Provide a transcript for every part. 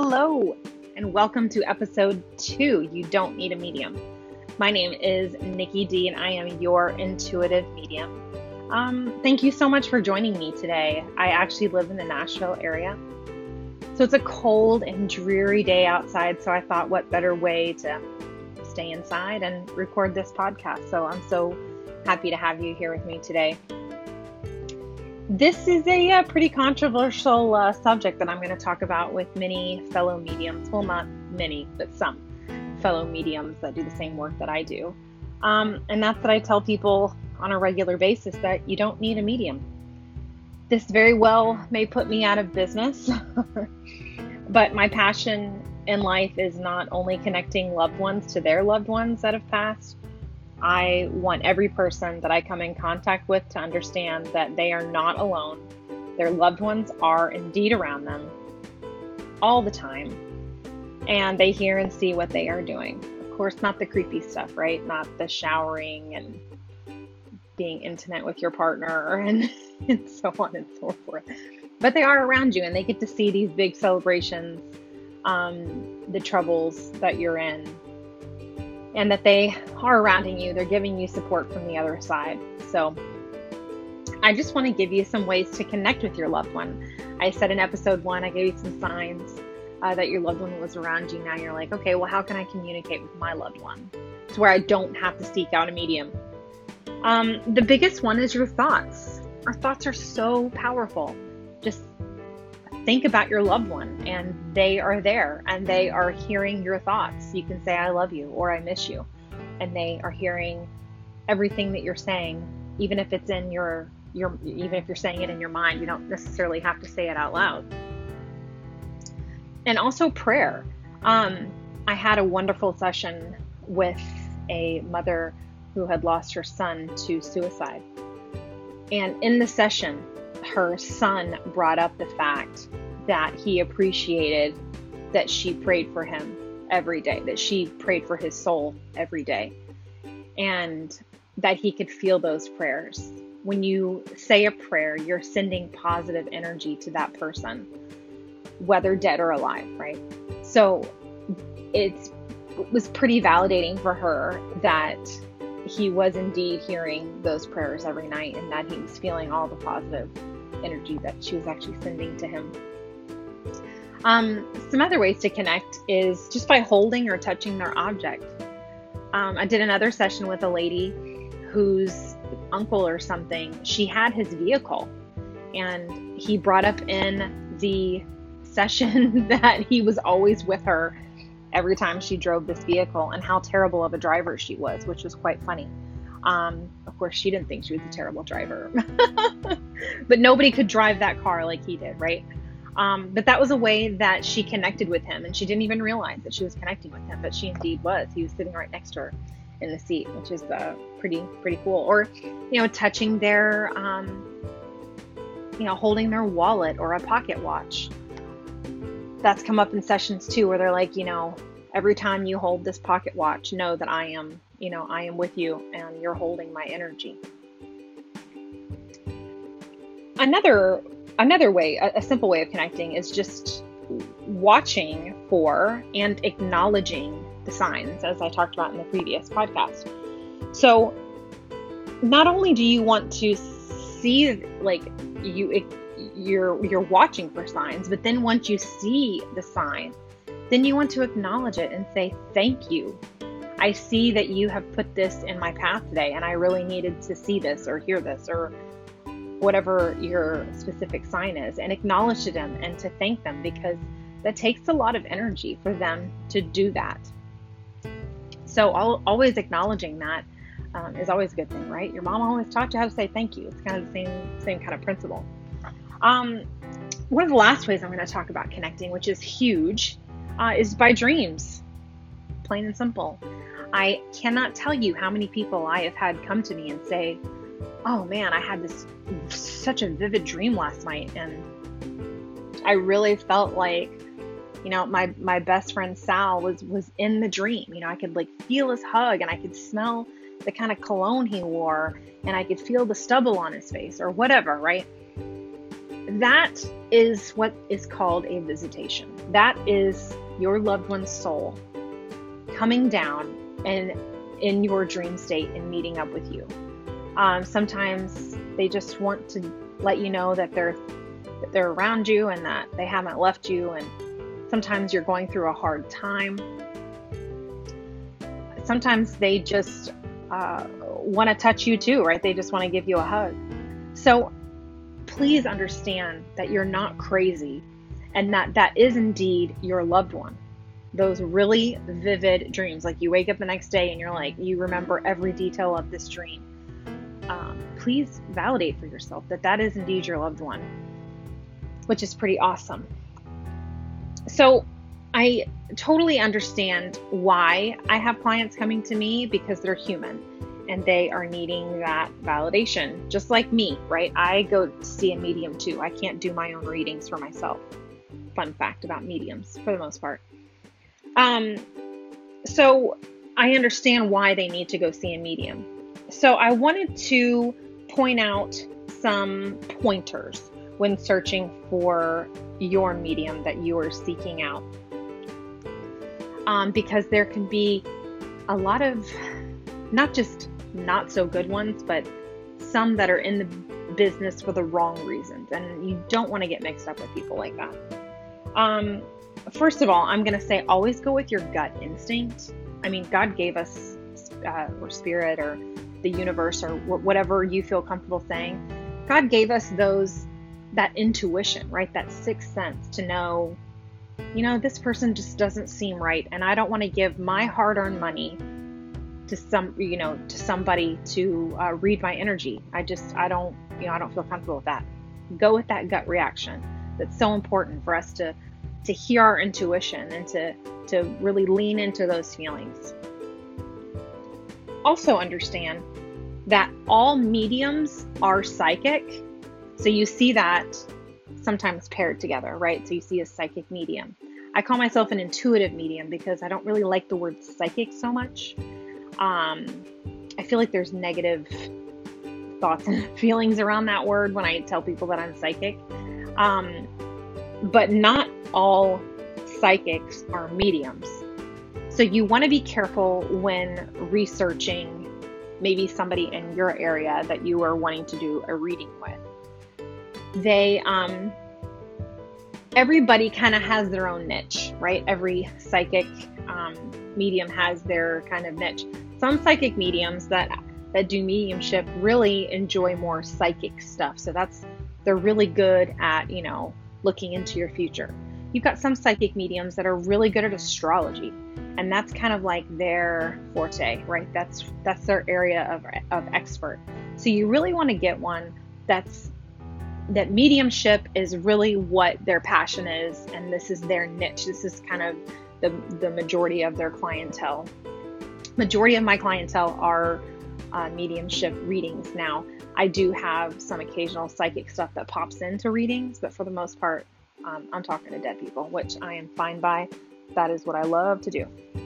Hello, and welcome to episode 2, You Don't Need a Medium. My name is Nikki D, and I am your intuitive medium. Thank you so much for joining me today. I actually live in the Nashville area, so it's a cold and dreary day outside, so I thought what better way to stay inside and record this podcast. So I'm so happy to have you here with me today. This is a pretty controversial subject that I'm going to talk about with many fellow mediums. Well, not many, but some fellow mediums that do the same work that I do. And that's that I tell people on a regular basis that you don't need a medium. This very well may put me out of business, but my passion in life is not only connecting loved ones to their loved ones that have passed. I want every person that I come in contact with to understand that they are not alone. Their loved ones are indeed around them all the time, and they hear and see what they are doing. Of course, not the creepy stuff, right? Not the showering and being intimate with your partner and so on and so forth. But they are around you, and they get to see these big celebrations, the troubles that you're in, and that they are surrounding you. They're giving you support from the other side. So I just want to give you some ways to connect with your loved one. I said in episode 1, I gave you some signs that your loved one was around you. Now you're like, okay, well, how can I communicate with my loved one to where I don't have to seek out a medium? The biggest one is your thoughts. Our thoughts are so powerful. Just think about your loved one, and they are there, and they are hearing your thoughts. You can say, I love you, or I miss you. And they are hearing everything that you're saying, even if it's in even if you're saying it in your mind. You don't necessarily have to say it out loud. And also prayer. I had a wonderful session with a mother who had lost her son to suicide. And in the session, her son brought up the fact that he appreciated that she prayed for him every day, that she prayed for his soul every day, and that he could feel those prayers. When you say a prayer, you're sending positive energy to that person, whether dead or alive, right? So it was pretty validating for her that he was indeed hearing those prayers every night, and that he was feeling all the positive energy that she was actually sending to him. Some other ways to connect is just by holding or touching their object. I did another session with a lady whose uncle or something, she had his vehicle, and he brought up in the session that he was always with her every time she drove this vehicle, and how terrible of a driver she was, which was quite funny. Of course, she didn't think she was a terrible driver, but nobody could drive that car like he did, right? But that was a way that she connected with him, and she didn't even realize that she was connecting with him, but she indeed was. He was sitting right next to her in the seat, which is pretty cool. Or, touching their, holding their wallet or a pocket watch. That's come up in sessions too, where they're like, every time you hold this pocket watch, know that I am with you, and you're holding my energy. Another way, a simple way of connecting, is just watching for and acknowledging the signs, as I talked about in the previous podcast. So not only do you want to see, you're watching for signs, but then once you see the sign, then you want to acknowledge it and say, thank you. I see that you have put this in my path today, and I really needed to see this or hear this or whatever your specific sign is, and acknowledge to them and to thank them, because that takes a lot of energy for them to do that. So always acknowledging that is always a good thing, right? Your mom always taught you how to say thank you. It's kind of the same kind of principle. One of the last ways I'm going to talk about connecting, which is huge, is by dreams. Plain and simple. I cannot tell you how many people I have had come to me and say, oh man, I had such a vivid dream last night, and I really felt like, my best friend Sal was in the dream. I could feel his hug, and I could smell the kind of cologne he wore, and I could feel the stubble on his face, or whatever, right? that is what is called a visitation. That is your loved one's soul coming down and in your dream state and meeting up with you. Sometimes they just want to let you know that they're around you and that they haven't left you. And sometimes you're going through a hard time. Sometimes they just want to touch you too, right? They just want to give you a hug. So please understand that you're not crazy and that is indeed your loved one. Those really vivid dreams, like you wake up the next day and you're like, you remember every detail of this dream. Please validate for yourself that is indeed your loved one, which is pretty awesome. So I totally understand why I have clients coming to me, because they're human and they are needing that validation, just like me, right? I go see a medium too. I can't do my own readings for myself. Fun fact about mediums, for the most part. So I understand why they need to go see a medium. So I wanted to point out some pointers when searching for your medium that you are seeking out. Because there can be a lot of, not just not so good ones, but some that are in the business for the wrong reasons. And you don't want to get mixed up with people like that. First of all, I'm going to say always go with your gut instinct. I mean, God gave us, or spirit, or the universe, or whatever you feel comfortable saying. God gave us that intuition, right? That sixth sense to know, this person just doesn't seem right. And I don't want to give my hard-earned money to somebody to read my energy. I don't feel comfortable with that. Go with that gut reaction. That's so important for us to hear our intuition and to really lean into those feelings. Also understand that all mediums are psychic. So you see that sometimes paired together, right? So you see a psychic medium. I call myself an intuitive medium because I don't really like the word psychic so much. I feel like there's negative thoughts and feelings around that word when I tell people that I'm psychic. But not all psychics are mediums. So you want to be careful when researching maybe somebody in your area that you are wanting to do a reading with. Everybody kind of has their own niche, right? Every psychic medium has their kind of niche. Some psychic mediums that do mediumship really enjoy more psychic stuff. So they're really good at, looking into your future. You've got some psychic mediums that are really good at astrology, and that's kind of like their forte, right? That's their area of expert. So you really want to get one that mediumship is really what their passion is, and this is their niche. This is kind of the majority of their clientele. Majority of my clientele are mediumship readings. Now, I do have some occasional psychic stuff that pops into readings, but for the most part, I'm talking to dead people, which I am fine by. That is what I love to do.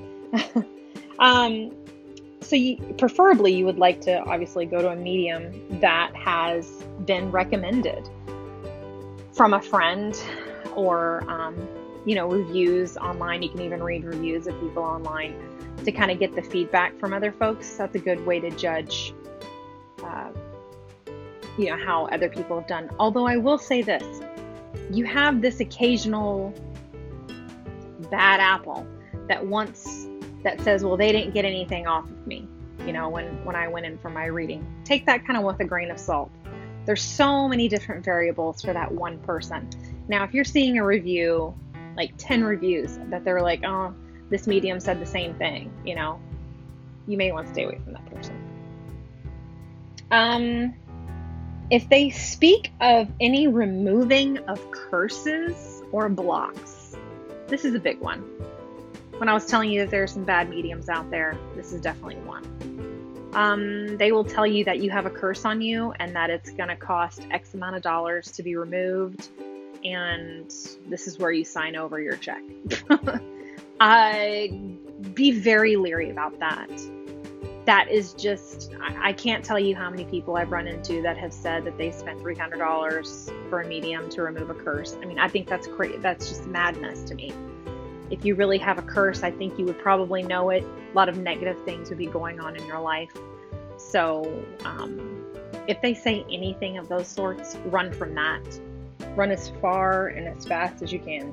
So preferably you would like to obviously go to a medium that has been recommended from a friend or, reviews online. You can even read reviews of people online to kind of get the feedback from other folks. That's a good way to judge, how other people have done. Although I will say this, you have this occasional bad apple that says, well, they didn't get anything off of me, when I went in for my reading. Take that kind of with a grain of salt. There's so many different variables for that one person. Now, if you're seeing a review, like 10 reviews that they're like, oh, this medium said the same thing, you may want to stay away from that person. If they speak of any removing of curses or blocks, this is a big one. When I was telling you that there are some bad mediums out there, this is definitely one. They will tell you that you have a curse on you and that it's going to cost X amount of dollars to be removed, and this is where you sign over your check. Be very leery about that. that is just, I can't tell you how many people I've run into that have said that they spent $300 for a medium to remove a curse. I mean, I think that's crazy. That's just madness to me. If you really have a curse, I think you would probably know it. A lot of negative things would be going on in your life. So if they say anything of those sorts, run from that. Run as far and as fast as you can.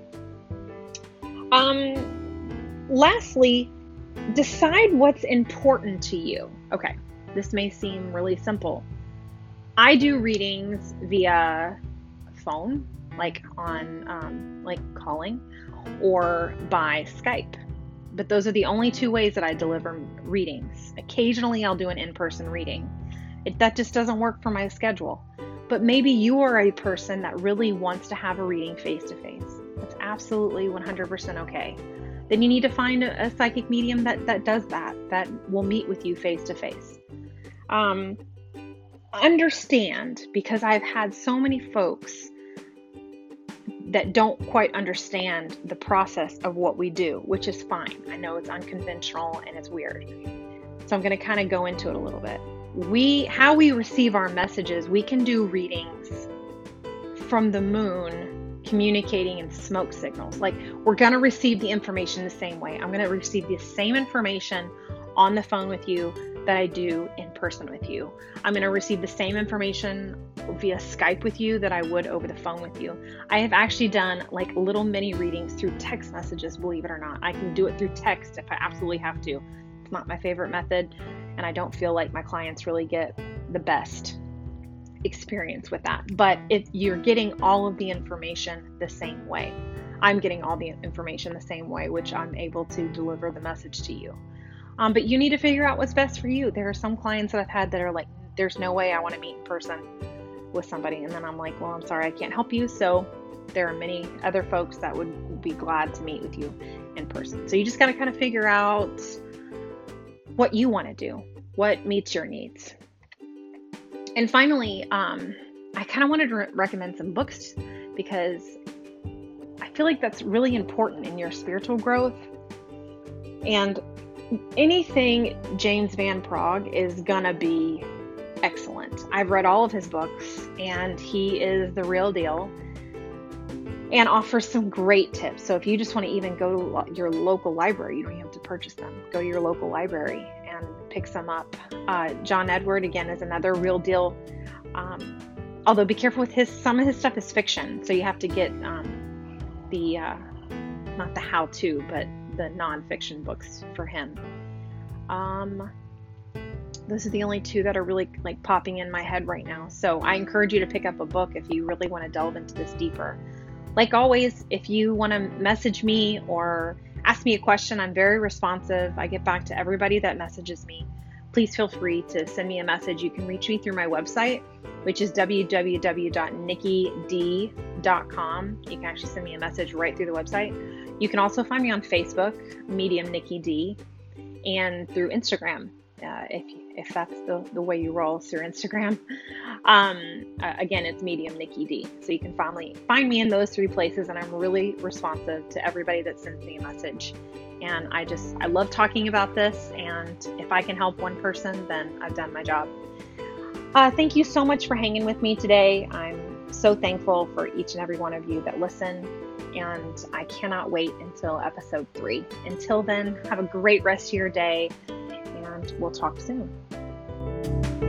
Lastly, decide what's important to you. Okay, this may seem really simple. I do readings via phone, like on like calling, or by Skype. But those are the only two ways that I deliver readings. Occasionally I'll do an in-person reading. That just doesn't work for my schedule. But maybe you are a person that really wants to have a reading face-to-face. That's absolutely 100% okay. Then you need to find a psychic medium that does that will meet with you face-to-face. Understand, because I've had so many folks that don't quite understand the process of what we do, which is fine. I know it's unconventional and it's weird. So I'm going to kind of go into it a little bit. How we receive our messages, we can do readings from the moon communicating in smoke signals. Like, we're going to receive the information the same way. I'm going to receive the same information on the phone with you that I do in person with you. I'm going to receive the same information via Skype with you that I would over the phone with you. I have actually done like little mini readings through text messages, believe it or not. I can do it through text if I absolutely have to. It's not my favorite method, and I don't feel like my clients really get the best experience with that. But if you're getting all of the information the same way, I'm getting all the information the same way, which I'm able to deliver the message to you. But you need to figure out what's best for you. There are some clients that I've had that are like, there's no way I want to meet in person with somebody. And then I'm like, well, I'm sorry, I can't help you. So there are many other folks that would be glad to meet with you in person. So you just got to kind of figure out what you want to do, what meets your needs. And finally, I kind of wanted to recommend some books because I feel like that's really important in your spiritual growth. And anything James Van Praagh is gonna be excellent. I've read all of his books, and he is the real deal and offers some great tips. So if you just want to even go to your local library, you don't even have to purchase them. Go to your local library and pick some up. John Edward, again, is another real deal. Although be careful with some of his stuff is fiction, so you have to get not the how-to, but the nonfiction books for him. Those are the only two that are really like popping in my head right now. So I encourage you to pick up a book if you really want to delve into this deeper. Like always, if you want to message me or ask me a question, I'm very responsive. I get back to everybody that messages me. Please feel free to send me a message. You can reach me through my website, which is www.nikkid.com. You can actually send me a message right through the website. You can also find me on Facebook, Medium Nikki D, and through Instagram, if that's the way you roll, through Instagram. Again, it's Medium Nikki D. So you can find me in those three places, and I'm really responsive to everybody that sends me a message. And I love talking about this, and if I can help one person, then I've done my job. Thank you so much for hanging with me today. I'm so thankful for each and every one of you that listen, and I cannot wait until episode 3. Until then, have a great rest of your day, and we'll talk soon.